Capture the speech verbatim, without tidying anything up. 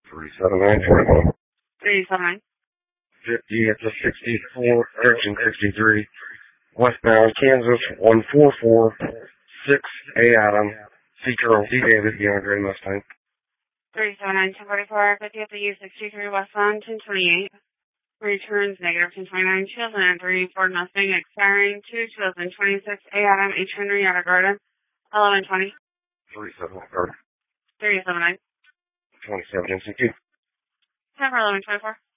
three seven nine twenty-one. three seven nine. fifty at the sixty-four, direction sixty-three, westbound Kansas, one four four six A Adam, C. Charles D. David, beyond Gray Mustang. three seven nine two forty-four, fifty at the U sixty-three, westbound ten twenty-eight. Returns negative ten twenty-nine, two thousand three, Ford Mustang, expiring to two thousand twenty-six, A. Adam, H. Henry, Yada Garden, eleven twenty. three seven nine. three seven nine. twenty-seven M C Q. ten for eleven twenty-four.